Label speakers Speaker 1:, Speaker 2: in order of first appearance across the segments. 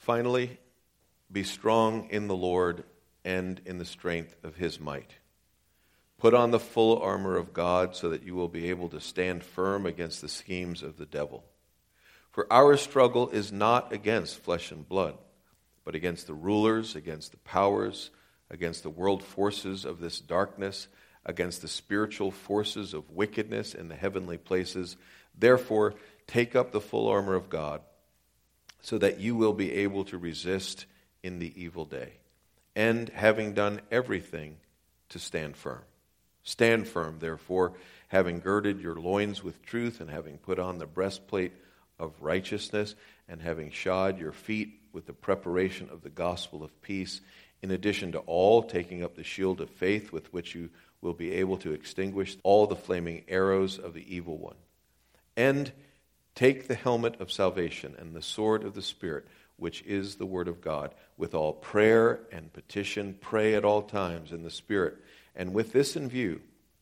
Speaker 1: Finally, be strong in the Lord and in the strength of his might. Put on the full armor of God so that you will be able to stand firm against the schemes of the devil. For our struggle is not against flesh and blood, but against the rulers, against the powers, against the world forces of this darkness, against the spiritual forces of wickedness in the heavenly places. Therefore, take up the full armor of God, so that you will be able to resist in the evil day, and having done everything, to stand firm. Stand firm, therefore, having girded your loins with truth, and having put on the breastplate of righteousness, and having shod your feet with the preparation of the gospel of peace, in addition to all, taking up the shield of faith, with which you will be able to extinguish all the flaming arrows of the evil one. And take the helmet of salvation and the sword of the Spirit, which is the word of God. With all prayer and petition, pray at all times in the Spirit. And with this in view,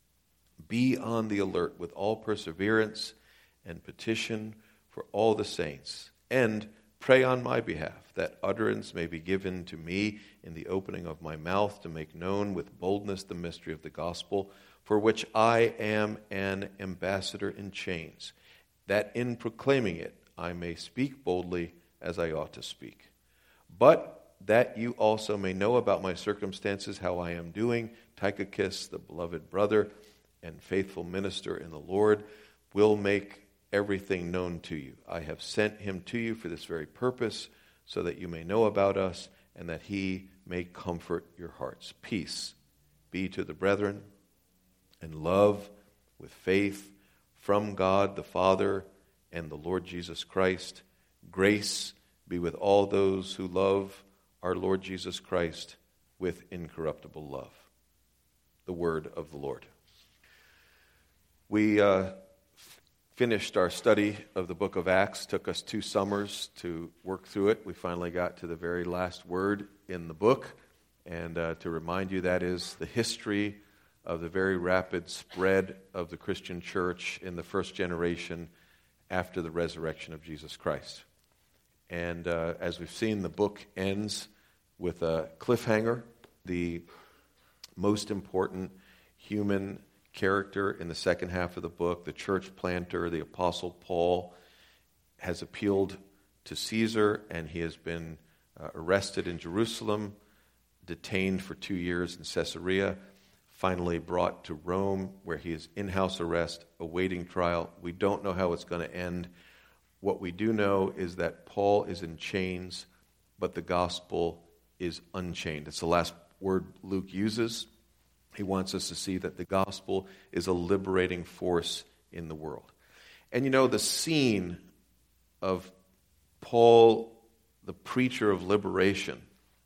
Speaker 1: be on the alert with all perseverance and petition for all the saints. And pray on my behalf, that utterance may be given to me in the opening of my mouth, to make known with boldness the mystery of the gospel, for which I am an ambassador in chains, that in proclaiming it I may speak boldly as I ought to speak. But that you also may know about my circumstances, how I am doing, Tychicus, the beloved brother and faithful minister in the Lord, will make everything known to you. I have sent him to you for this very purpose, so that you may know about us, and that he may comfort your hearts. Peace be to the brethren, and love with faith from God the Father and the Lord Jesus Christ. Grace be with all those who love our Lord Jesus Christ with incorruptible love. The word of the Lord. We finished our study of the book of Acts. Took us 2 summers to work through it. We finally got to the very last word in the book. And to remind you, that is the history of the very rapid spread of the Christian church in the first generation after the resurrection of Jesus Christ. And as we've seen, the book ends with a cliffhanger. The most important human character in the second half of the book, the church planter, the Apostle Paul, has appealed to Caesar, and he has been arrested in Jerusalem, detained for 2 years in Caesarea, finally brought to Rome, where he is in house arrest, awaiting trial. We don't know how it's going to end. What we do know is that Paul is in chains, but the gospel is unchained. It's the last word Luke uses. He wants us to see that the gospel is a liberating force in the world. And you know, the scene of Paul, the preacher of liberation,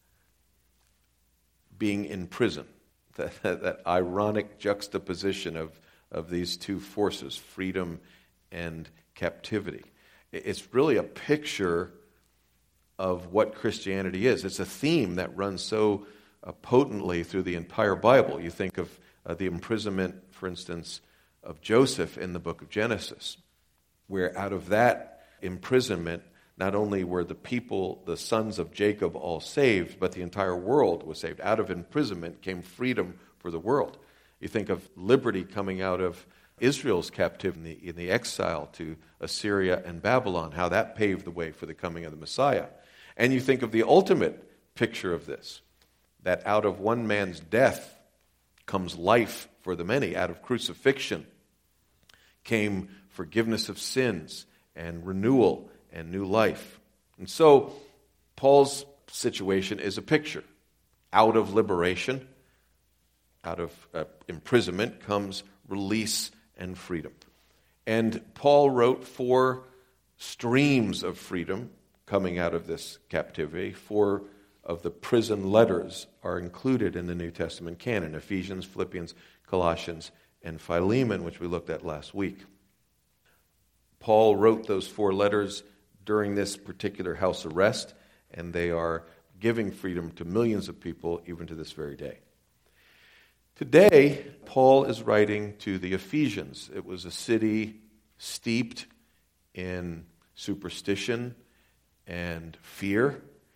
Speaker 1: being in prison, that ironic juxtaposition of these two forces, freedom and captivity. It's really a picture of what Christianity is. It's a theme that runs so potently through the entire Bible. You think of the imprisonment, for instance, of Joseph in the book of Genesis, where out of that imprisonment, not only were the people, the sons of Jacob, all saved, but the entire world was saved. Out of imprisonment came freedom for the world. You think of liberty coming out of Israel's captivity in the exile to Assyria and Babylon, how that paved the way for the coming of the Messiah. And you think of the ultimate picture of this, that out of one man's death comes life for the many. Out of crucifixion came forgiveness of sins and renewal and new life. And so Paul's situation is a picture. Out of liberation, out of imprisonment comes release and freedom. And Paul wrote 4 streams of freedom coming out of this captivity. 4 of the prison letters are included in the New Testament canon: Ephesians, Philippians, Colossians, and Philemon, which we looked at last week. Paul wrote those 4 letters during this particular house arrest, and they are giving freedom to millions of people even to this very day. Today, Paul is writing to the Ephesians. It was a city steeped in superstition and fear.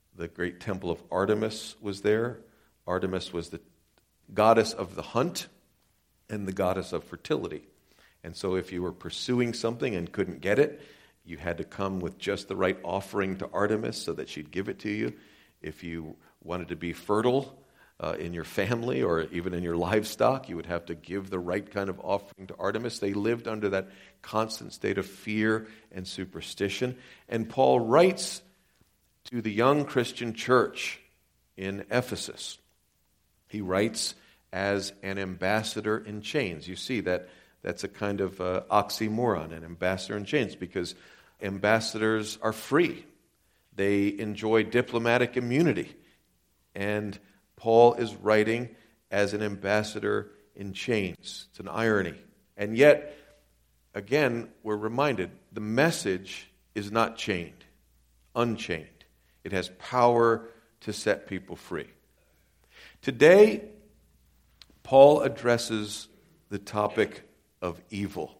Speaker 1: The great temple of Artemis was there. Artemis was the goddess of the hunt and the goddess of fertility. And so if you were pursuing something and couldn't get it, you had to come with just the right offering to Artemis so that she'd give it to you. If you wanted to be fertile in your family or even in your livestock, you would have to give the right kind of offering to Artemis. They lived under that constant state of fear and superstition. And Paul writes to the young Christian church in Ephesus. He writes as an ambassador in chains. You see that's a kind of oxymoron, an ambassador in chains, because ambassadors are free. They enjoy diplomatic immunity. And Paul is writing as an ambassador in chains. It's an irony. And yet, again, we're reminded the message is not chained, unchained. It has power to set people free. Today, Paul addresses the topic of evil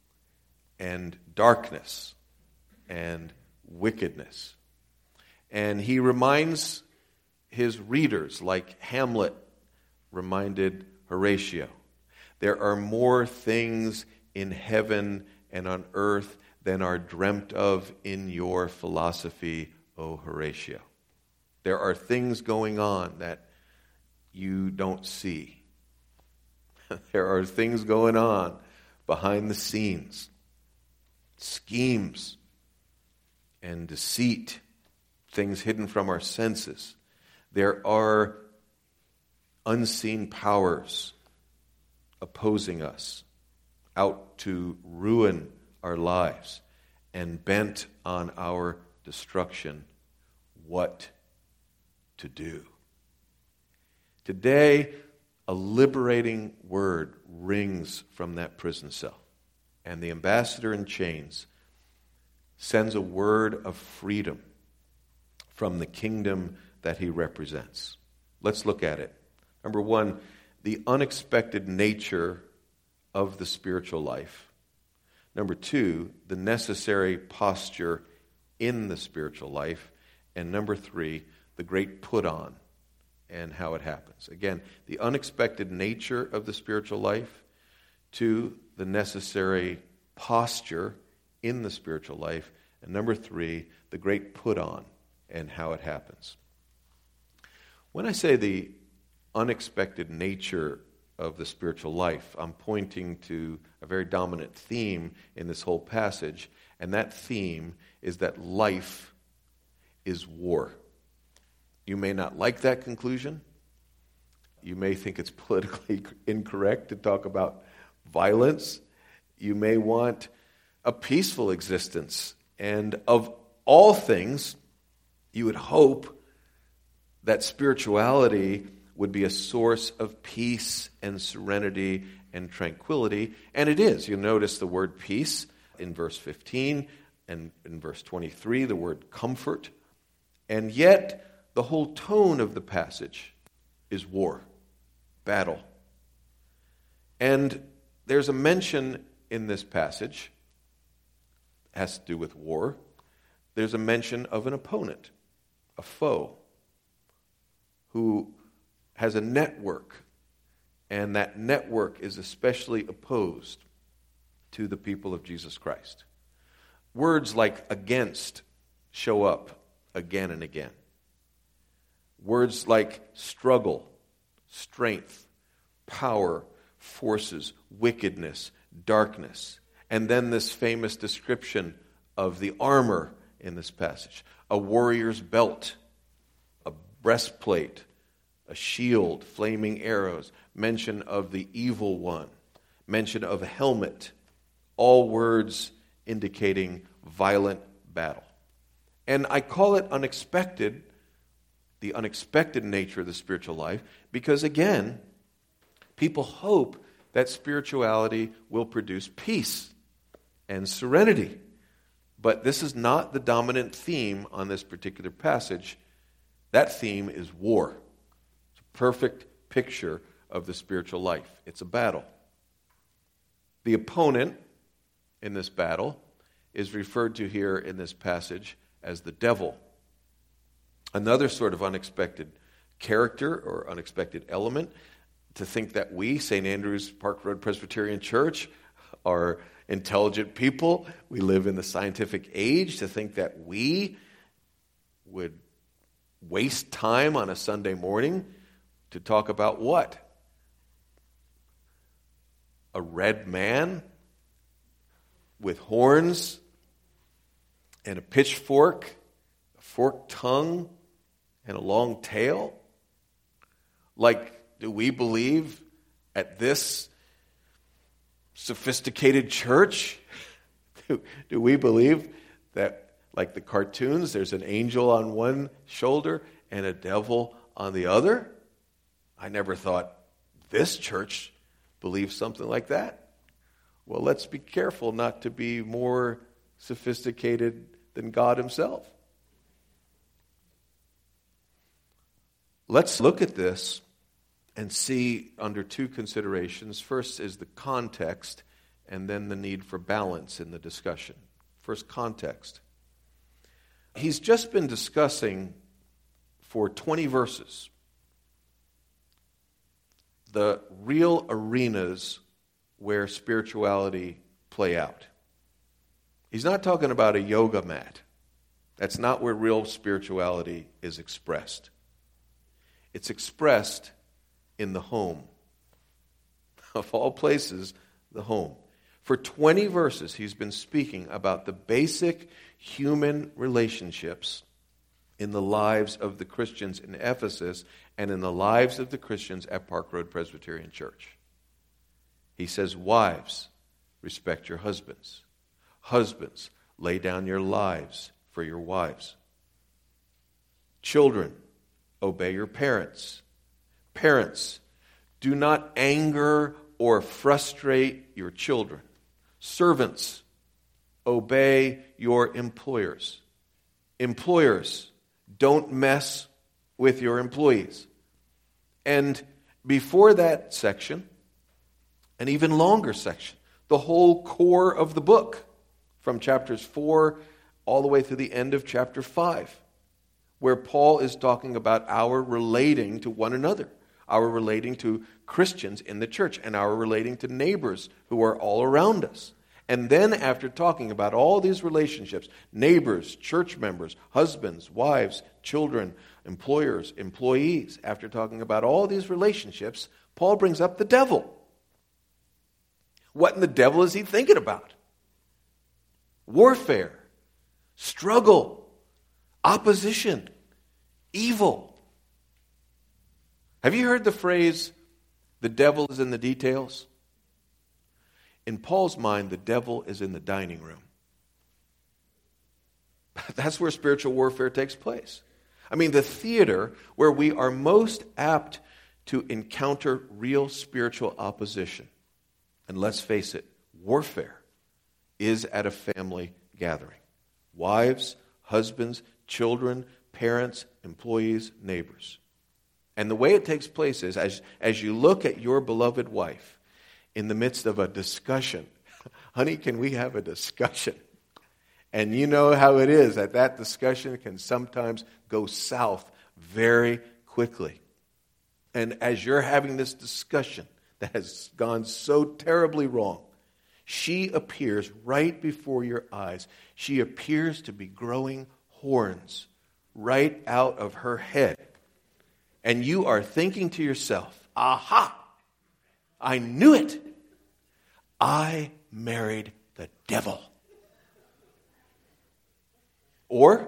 Speaker 1: and darkness and wickedness. And he reminds his readers, like Hamlet reminded Horatio, there are more things in heaven and on earth than are dreamt of in your philosophy, O Horatio. There are things going on that you don't see. There are things going on behind the scenes, schemes and deceit, things hidden from our senses. There are unseen powers opposing us, out to ruin our lives and bent on our destruction. What to do? Today, a liberating word rings from that prison cell, and the ambassador in chains sends a word of freedom from the kingdom that he represents. Let's look at it. Number one, the unexpected nature of the spiritual life. Number two, the necessary posture in the spiritual life. And number three, the great put on and how it happens. Again, the unexpected nature of the spiritual life. Two, the necessary posture in the spiritual life. And number three, the great put on and how it happens. When I say the unexpected nature of the spiritual life, I'm pointing to a very dominant theme in this whole passage, and that theme is that life is war. You may not like that conclusion. You may think it's politically incorrect to talk about violence. You may want a peaceful existence. And of all things, you would hope that spirituality would be a source of peace and serenity and tranquility. And it is. You notice the word peace in verse 15, and in verse 23, the word comfort. And yet, the whole tone of the passage is war, battle. And there's a mention in this passage, it has to do with war. There's a mention of an opponent, a foe, who has a network, and that network is especially opposed to the people of Jesus Christ. Words like against show up again and again. Words like struggle, strength, power, forces, wickedness, darkness. And then this famous description of the armor in this passage. A warrior's belt, a breastplate, a shield, flaming arrows, mention of the evil one, mention of a helmet, all words indicating violent battle. And I call it unexpected, the unexpected nature of the spiritual life, because again, people hope that spirituality will produce peace and serenity. But this is not the dominant theme on this particular passage. That theme is war. It's a perfect picture of the spiritual life. It's a battle. The opponent in this battle is referred to here in this passage as the devil, Another sort of unexpected character or unexpected element, to think that we, St. Andrew's Park Road Presbyterian Church, are intelligent people. We live in the scientific age. To think that we would waste time on a Sunday morning to talk about what? A red man with horns and a pitchfork, a forked tongue, and a long tail? Like, do we believe at this sophisticated church? Do we believe that, like the cartoons, there's an angel on one shoulder and a devil on the other? I never thought this church believed something like that. Well, let's be careful not to be more sophisticated than God himself. Let's look at this and see under two considerations. First is the context, and then the need for balance in the discussion. First, context. He's just been discussing for 20 verses the real arenas where spirituality play out. He's not talking about a yoga mat. That's not where real spirituality is expressed. It's expressed in the home. Of all places, the home. For 20 verses, he's been speaking about the basic human relationships in the lives of the Christians in Ephesus and in the lives of the Christians at Park Road Presbyterian Church. He says, wives, respect your husbands. Husbands, lay down your lives for your wives. Children, obey your parents. Parents, do not anger or frustrate your children. Servants, obey your employers. Employers, don't mess with your employees. And before that section, an even longer section, the whole core of the book, from chapters 4 all the way through the end of chapter 5, where Paul is talking about our relating to one another, our relating to Christians in the church, and our relating to neighbors who are all around us. And then after talking about all these relationships, neighbors, church members, husbands, wives, children, employers, employees, after talking about all these relationships, Paul brings up the devil. What in the devil is he thinking about? Warfare, struggle, opposition, evil. Have you heard the phrase, the devil is in the details? In Paul's mind, the devil is in the dining room. That's where spiritual warfare takes place. I mean, the theater where we are most apt to encounter real spiritual opposition. And let's face it, warfare is at a family gathering. Wives, husbands, children, parents, employees, neighbors. And the way it takes place is, as you look at your beloved wife in the midst of a discussion, honey, can we have a discussion? And you know how it is, that discussion can sometimes go south very quickly. And as you're having this discussion that has gone so terribly wrong, she appears right before your eyes. She appears to be growing horns right out of her head. And you are thinking to yourself, aha, I knew it. I married the devil. Or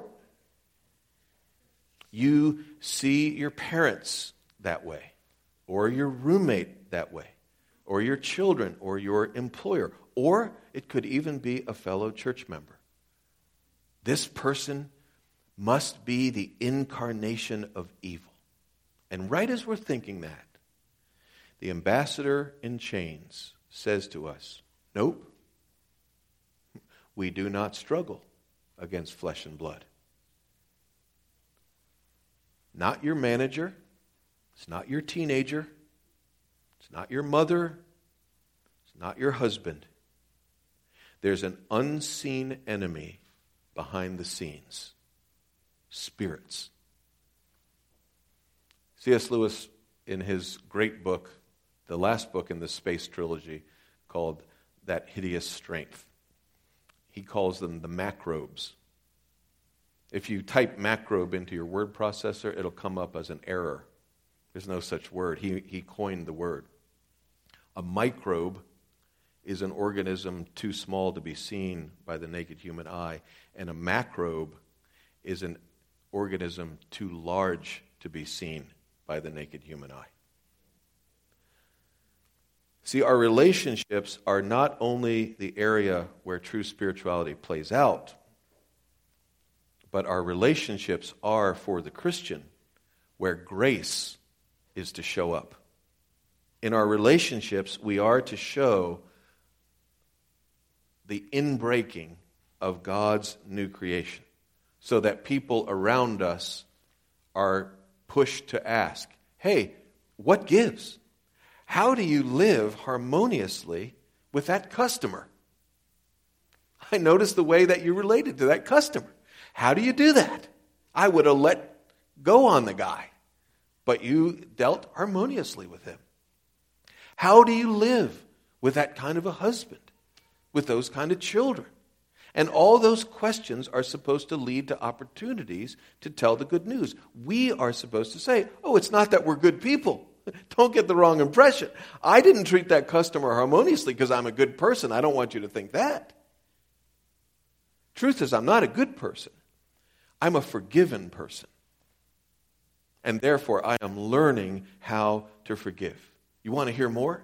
Speaker 1: you see your parents that way, or your roommate that way, or your children, or your employer, or it could even be a fellow church member. This person must be the incarnation of evil. And right as we're thinking that, the ambassador in chains says to us, nope, we do not struggle against flesh and blood. Not your manager, it's not your teenager, it's not your mother, it's not your husband. There's an unseen enemy behind the scenes. Spirits. C.S. Lewis, in his great book, the last book in the Space Trilogy, called That Hideous Strength, he calls them the macrobes. If you type macrobe into your word processor, it'll come up as an error. There's no such word. He coined the word. A microbe is an organism too small to be seen by the naked human eye, and a macrobe is an organism too large to be seen by the naked human eye. See, our relationships are not only the area where true spirituality plays out, but our relationships are, for the Christian, where grace is to show up. In our relationships, we are to show the inbreaking of God's new creation, so that people around us are pushed to ask, hey, what gives? How do you live harmoniously with that customer? I noticed the way that you related to that customer. How do you do that? I would have let go on the guy, but you dealt harmoniously with him. How do you live with that kind of a husband, with those kind of children? And all those questions are supposed to lead to opportunities to tell the good news. We are supposed to say, oh, it's not that we're good people. Don't get the wrong impression. I didn't treat that customer harmoniously because I'm a good person. I don't want you to think that. Truth is, I'm not a good person. I'm a forgiven person. And therefore, I am learning how to forgive. You want to hear more?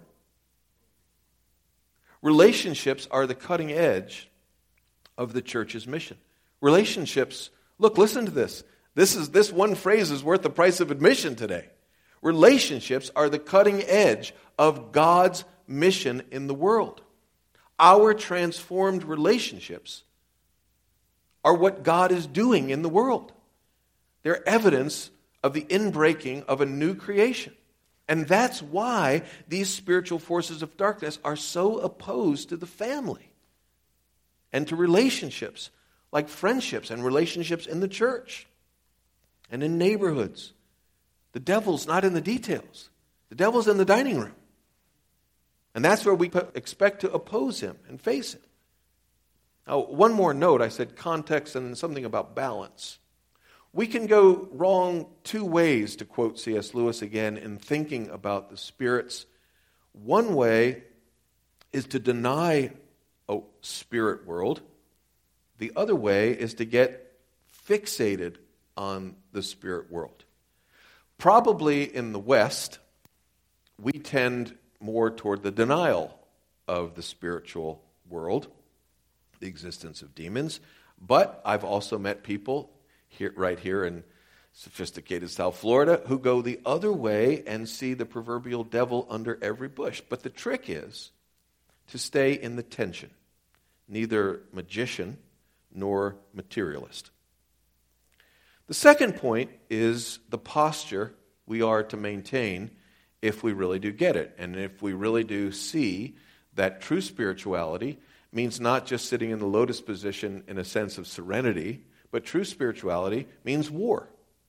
Speaker 1: Relationships are the cutting edge of the church's mission. Relationships, look, listen to this. This one phrase is worth the price of admission today. Relationships are the cutting edge of God's mission in the world. Our transformed relationships are what God is doing in the world. They're evidence of the inbreaking of a new creation. And that's why these spiritual forces of darkness are so opposed to the family and to relationships like friendships and relationships in the church and in neighborhoods. The devil's not in the details. The devil's in the dining room. And that's where we expect to oppose him and face him. Now, one more note. I said context and then something about balance. We can go wrong two ways, to quote C.S. Lewis again, in thinking about the spirits. One way is to deny a spirit world. The other way is to get fixated on the spirit world. Probably in the West, we tend more toward the denial of the spiritual world, the existence of demons. But I've also met people right here in sophisticated South Florida who go the other way and see the proverbial devil under every bush. But the trick is to stay in the tension, neither magician nor materialist. The second point is the posture we are to maintain if we really do get it, and if we really do see that true spirituality means not just sitting in the lotus position in a sense of serenity, but true spirituality means war.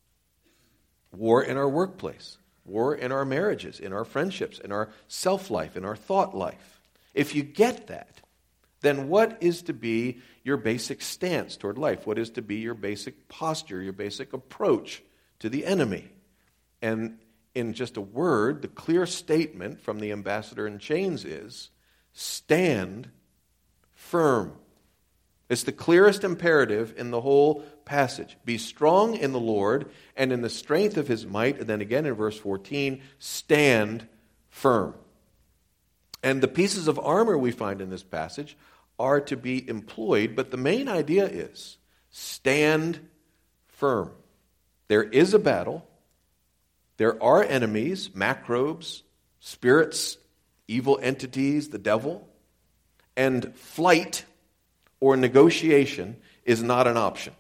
Speaker 1: War in our workplace, war in our marriages, in our friendships, in our self-life, in our thought life. If you get that, then what is to be your basic stance toward life? What is to be your basic posture, your basic approach to the enemy? And in just a word, the clear statement from the ambassador in chains is, stand firm. It's the clearest imperative in the whole passage. Be strong in the Lord and in the strength of his might. And then again in verse 14, stand firm. And the pieces of armor we find in this passage are to be employed, but the main idea is stand firm. There is a battle. There are enemies, macrobes, spirits, evil entities, the devil, and flight or negotiation is not an option.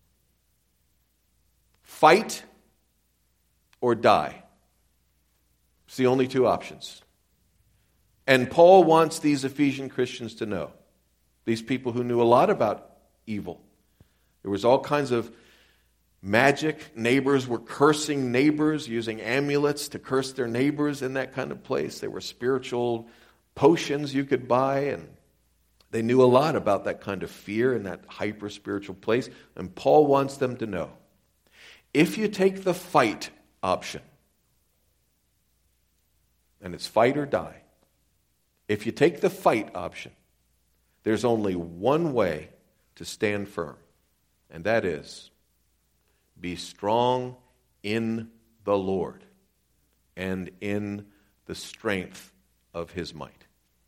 Speaker 1: Fight or die. It's the only two options. And Paul wants these Ephesian Christians to know, these people who knew a lot about evil. There was all kinds of magic. Neighbors were cursing neighbors, using amulets to curse their neighbors in that kind of place. There were spiritual potions you could buy, and they knew a lot about that kind of fear in that hyper-spiritual place. And Paul wants them to know, if you take the fight option, and it's fight or die, if you take the fight option, there's only one way to stand firm, and that is, be strong in the Lord and in the strength of his might.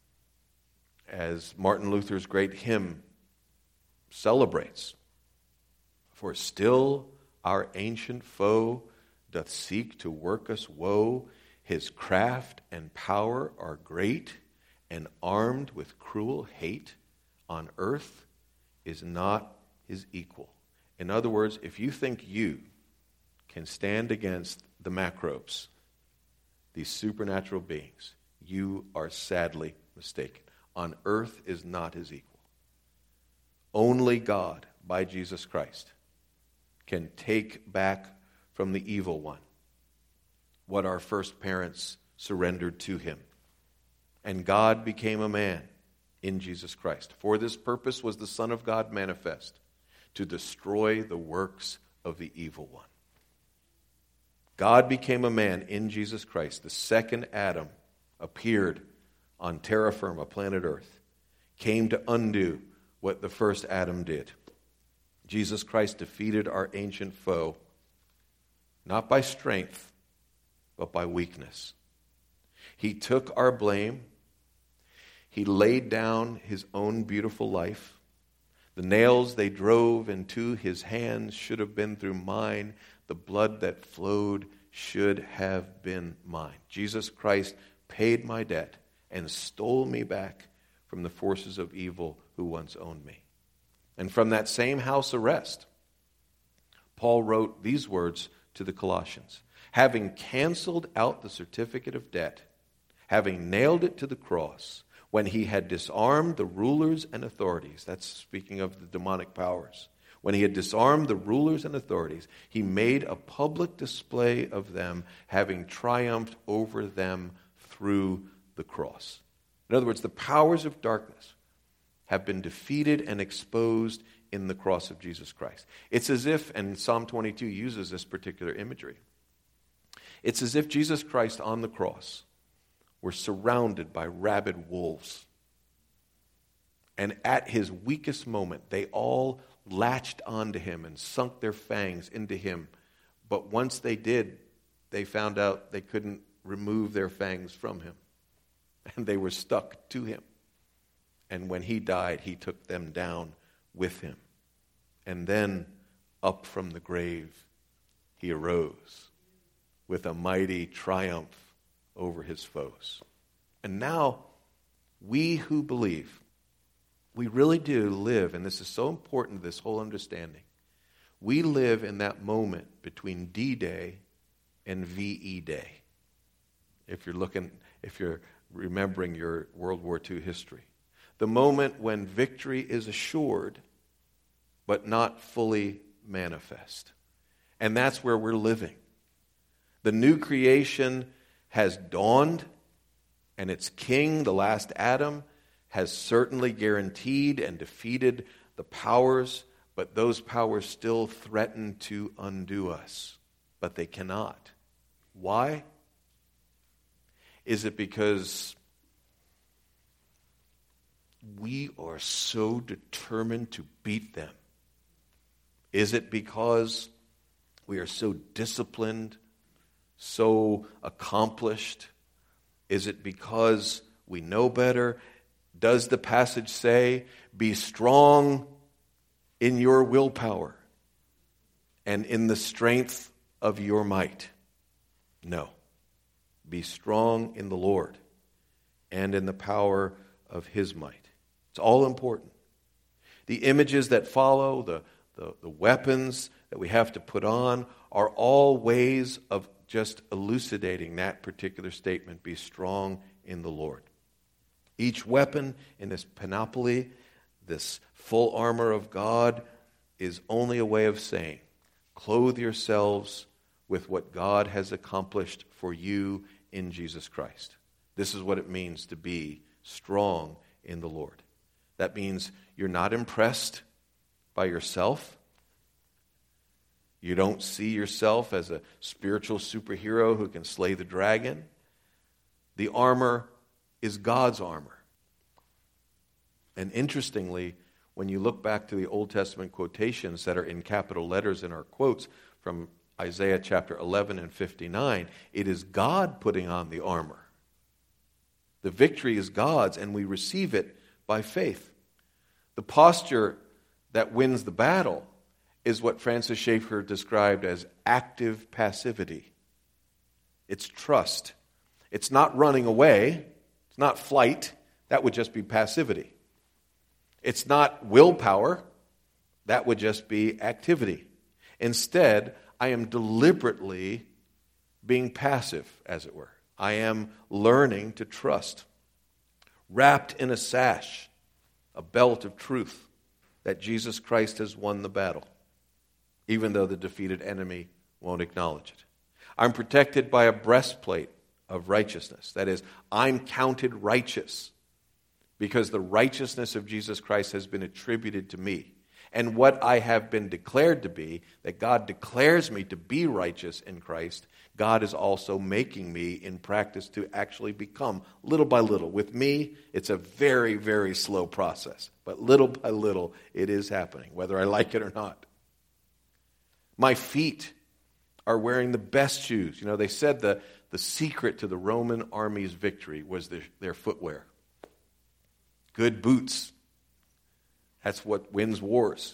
Speaker 1: As Martin Luther's great hymn celebrates, for still our ancient foe doth seek to work us woe. His craft and power are great, and armed with cruel hate on earth is not his equal. In other words, if you think you can stand against the macrobes, these supernatural beings, you are sadly mistaken. On earth is not his equal. Only God, by Jesus Christ, can take back from the evil one what our first parents surrendered to him. And God became a man in Jesus Christ. For this purpose was the Son of God manifest, to destroy the works of the evil one. God became a man in Jesus Christ. The second Adam appeared on terra firma, planet Earth, came to undo what the first Adam did. Jesus Christ defeated our ancient foe, not by strength, but by weakness. He took our blame. He laid down his own beautiful life. The nails they drove into his hands should have been through mine. The blood that flowed should have been mine. Jesus Christ paid my debt and stole me back from the forces of evil who once owned me. And from that same house arrest, Paul wrote these words to the Colossians. Having canceled out the certificate of debt, having nailed it to the cross, when he had disarmed the rulers and authorities, that's speaking of the demonic powers, when he had disarmed the rulers and authorities, he made a public display of them, having triumphed over them through the cross. In other words, the powers of darkness have been defeated and exposed in the cross of Jesus Christ. It's as if, and Psalm 22 uses this particular imagery, it's as if Jesus Christ on the cross were surrounded by rabid wolves. And at his weakest moment, they all latched onto him and sunk their fangs into him. But once they did, they found out they couldn't remove their fangs from him. And they were stuck to him. And when he died, he took them down with him. And then up from the grave, he arose with a mighty triumph over his foes. And now, we who believe, we really do live, and this is so important, this whole understanding, we live in that moment between D-Day and VE Day. If you're remembering your World War II history. The moment when victory is assured, but not fully manifest. And that's where we're living. The new creation has dawned, and its king, the last Adam, has certainly guaranteed and defeated the powers, but those powers still threaten to undo us. But they cannot. Why? Is it because we are so determined to beat them? Is it because we are so disciplined, so accomplished? Is it because we know better? Does the passage say, be strong in your willpower and in the strength of your might? No. Be strong in the Lord and in the power of his might. It's all important. The images that follow, the weapons that we have to put on, are all ways of just elucidating that particular statement, be strong in the Lord. Each weapon in this panoply, this full armor of God, is only a way of saying, Clothe yourselves with what God has accomplished for you in Jesus Christ. This is what it means to be strong in the Lord. That means you're not impressed by yourself. You don't see yourself as a spiritual superhero who can slay the dragon. The armor is God's armor. And interestingly, when you look back to the Old Testament quotations that are in capital letters in our quotes from Isaiah chapter 11 and 59, it is God putting on the armor. The victory is God's, and we receive it by faith. The posture that wins the battle is what Francis Schaeffer described as active passivity. It's trust. It's not running away. It's not flight. That would just be passivity. It's not willpower. That would just be activity. Instead, I am deliberately being passive, as it were. I am learning to trust. Wrapped in a sash, a belt of truth, that Jesus Christ has won the battle, even though the defeated enemy won't acknowledge it. I'm protected by a breastplate of righteousness. That is, I'm counted righteous because the righteousness of Jesus Christ has been attributed to me. And what I have been declared to be, that God declares me to be righteous in Christ, God is also making me in practice to actually become little by little. With me, it's a very, very slow process. But little by little, it is happening, whether I like it or not. My feet are wearing the best shoes. You know, they said the secret to the Roman army's victory was their footwear. Good boots. That's what wins wars.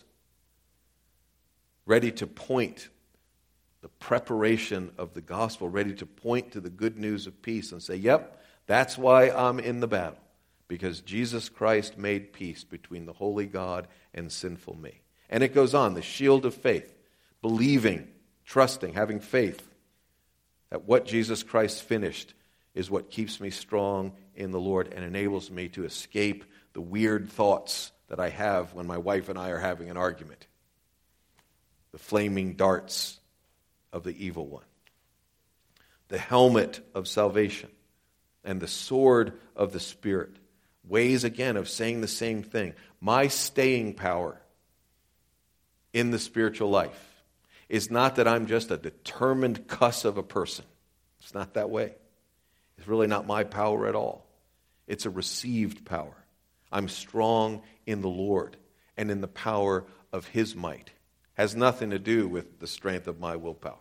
Speaker 1: Ready to point the preparation of the gospel, ready to point to the good news of peace and say, yep, that's why I'm in the battle. Because Jesus Christ made peace between the holy God and sinful me. And it goes on, the shield of faith, believing, trusting, having faith that what Jesus Christ finished is what keeps me strong in the Lord and enables me to escape the weird thoughts that I have when my wife and I are having an argument. The flaming darts of the evil one. The helmet of salvation and the sword of the Spirit. Ways again of saying the same thing. My staying power in the spiritual life is not that I'm just a determined cuss of a person. It's not that way. It's really not my power at all. It's a received power. I'm strong in the Lord and in the power of His might. Has nothing to do with the strength of my willpower.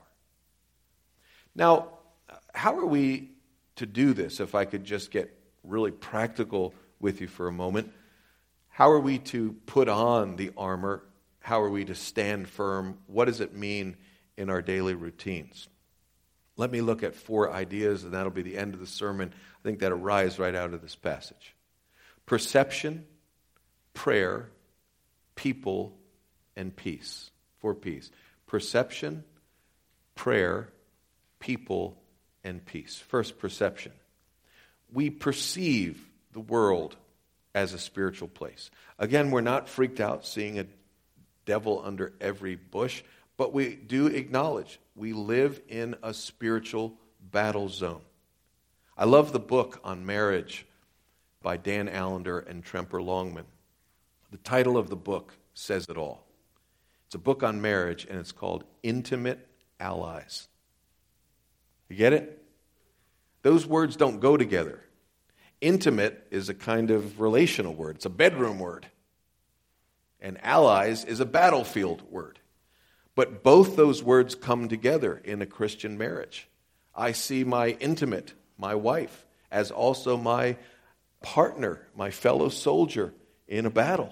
Speaker 1: Now, how are we to do this? If I could just get really practical with you for a moment. How are we to put on the armor? How are we to stand firm? What does it mean in our daily routines? Let me look at 4 ideas, and that'll be the end of the sermon. I think that arise right out of this passage. Perception, prayer, people, and peace. For peace. Perception, prayer, people, and peace. First, perception. We perceive the world as a spiritual place. Again, we're not freaked out seeing a devil under every bush, but we do acknowledge we live in a spiritual battle zone. I love the book on marriage by Dan Allender and Tremper Longman. The title of the book says it all. It's a book on marriage, and it's called Intimate Allies. You get it? Those words don't go together. Intimate is a kind of relational word. It's a bedroom word. And allies is a battlefield word. But both those words come together in a Christian marriage. I see my intimate, my wife, as also my partner, my fellow soldier in a battle.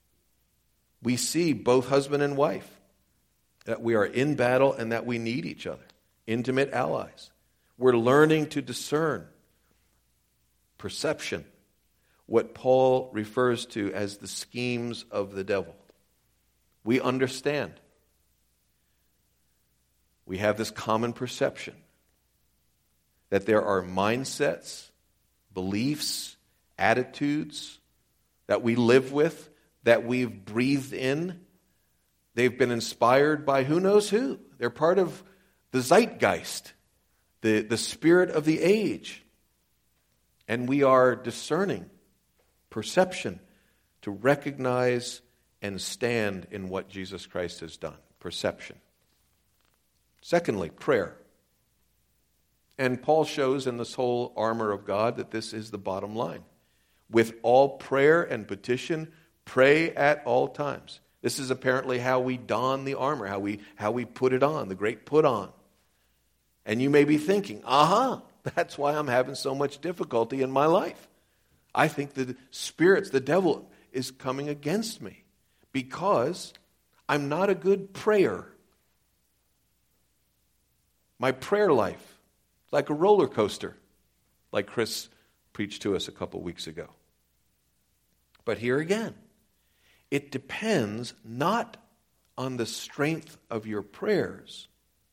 Speaker 1: We see both husband and wife, that we are in battle and that we need each other. Intimate allies. We're learning to discern perception, what Paul refers to as the schemes of the devil. We understand. We have this common perception that there are mindsets, beliefs, attitudes that we live with, that we've breathed in, They've been inspired by who knows who. They're part of the zeitgeist, the spirit of the age. And we are discerning perception to recognize and stand in what Jesus Christ has done. Perception. Secondly, prayer. And Paul shows in this whole armor of God that this is the bottom line. With all prayer and petition, pray at all times. This is apparently how we don the armor, how we put it on, the great put on. And you may be thinking, that's why I'm having so much difficulty in my life. I think the spirits, the devil, is coming against me because I'm not a good prayer. My prayer life is like a roller coaster, like Chris preached to us a couple weeks ago. But here again, it depends not on the strength of your prayers.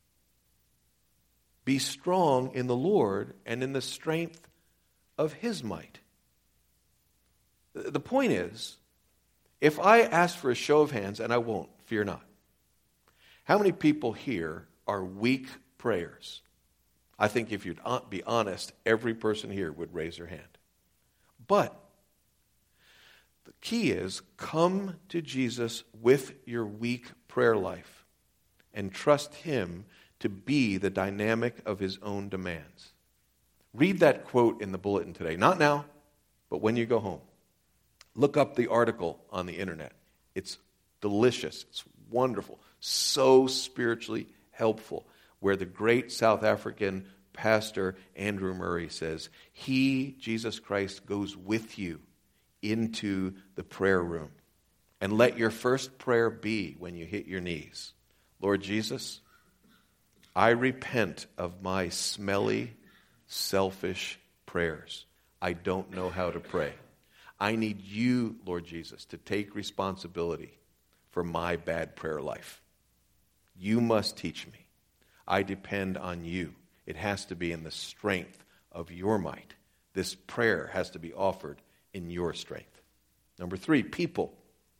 Speaker 1: Be strong in the Lord and in the strength of His might. The point is, if I ask for a show of hands, and I won't, fear not, how many people here are weak prayers? I think if you'd be honest, every person here would raise their hand. But the key is, come to Jesus with your weak prayer life and trust Him to be the dynamic of His own demands. Read that quote in the bulletin today. Not now, but when you go home. Look up the article on the internet. It's delicious. It's wonderful. So spiritually helpful. Where the great South African pastor Andrew Murray says, He, Jesus Christ, goes with you into the prayer room. And let your first prayer be when you hit your knees. Lord Jesus, I repent of my smelly, selfish prayers. I don't know how to pray. I need you, Lord Jesus, to take responsibility for my bad prayer life. You must teach me. I depend on you. It has to be in the strength of your might. This prayer has to be offered in your strength. Number 3, people.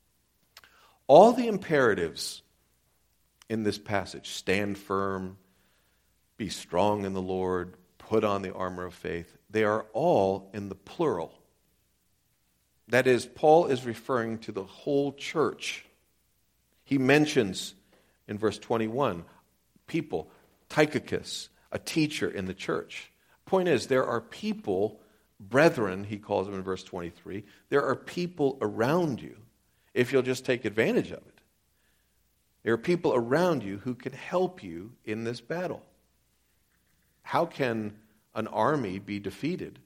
Speaker 1: All the imperatives in this passage, stand firm, be strong in the Lord, put on the armor of faith, they are all in the plural. That is, Paul is referring to the whole church. He mentions in verse 21, people, Tychicus, a teacher in the church. Point is, there are people, brethren, he calls them in verse 23, there are people around you, if you'll just take advantage of it. There are people around you who can help you in this battle. How can an army be defeated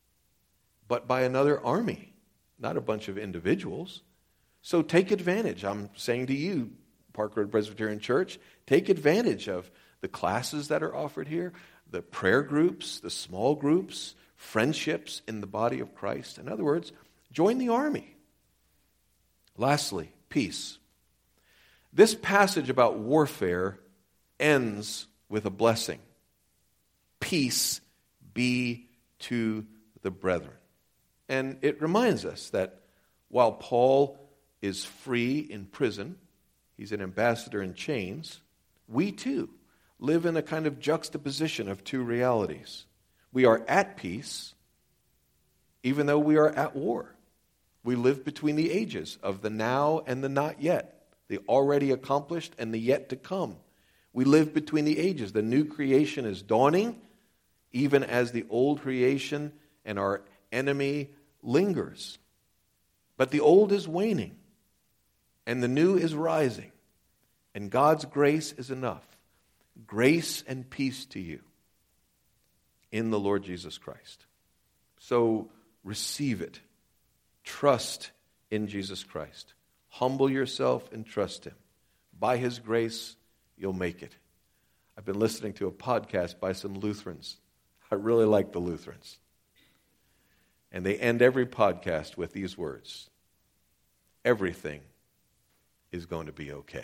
Speaker 1: but by another army? Not a bunch of individuals. So take advantage. I'm saying to you, Park Road Presbyterian Church, take advantage of the classes that are offered here, the prayer groups, the small groups, friendships in the body of Christ. In other words, join the army. Lastly, peace. This passage about warfare ends with a blessing. Peace be to the brethren. And it reminds us that while Paul is free in prison, he's an ambassador in chains, we too live in a kind of juxtaposition of two realities. We are at peace, even though we are at war. We live between the ages of the now and the not yet, the already accomplished and the yet to come. We live between the ages. The new creation is dawning, even as the old creation and our enemy lingers. But the old is waning, and the new is rising, and God's grace is enough. Grace and peace to you in the Lord Jesus Christ. So receive it. Trust in Jesus Christ. Humble yourself and trust Him. By His grace, you'll make it. I've been listening to a podcast by some Lutherans. I really like the Lutherans. And they end every podcast with these words: everything is going to be okay.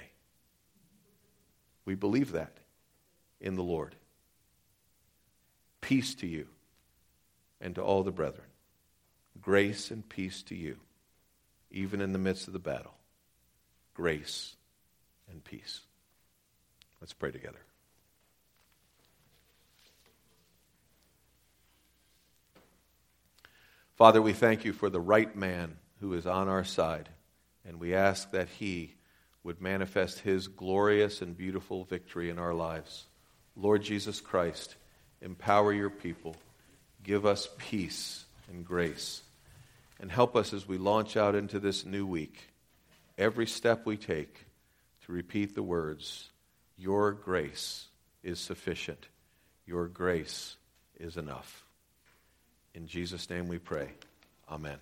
Speaker 1: We believe that in the Lord. Peace to you and to all the brethren. Grace and peace to you, even in the midst of the battle. Grace and peace. Let's pray together. Father, we thank you for the right man who is on our side, and we ask that he would manifest his glorious and beautiful victory in our lives. Lord Jesus Christ, empower your people, give us peace and grace, and help us as we launch out into this new week, every step we take, to repeat the words, your grace is sufficient, your grace is enough. In Jesus' name we pray. Amen.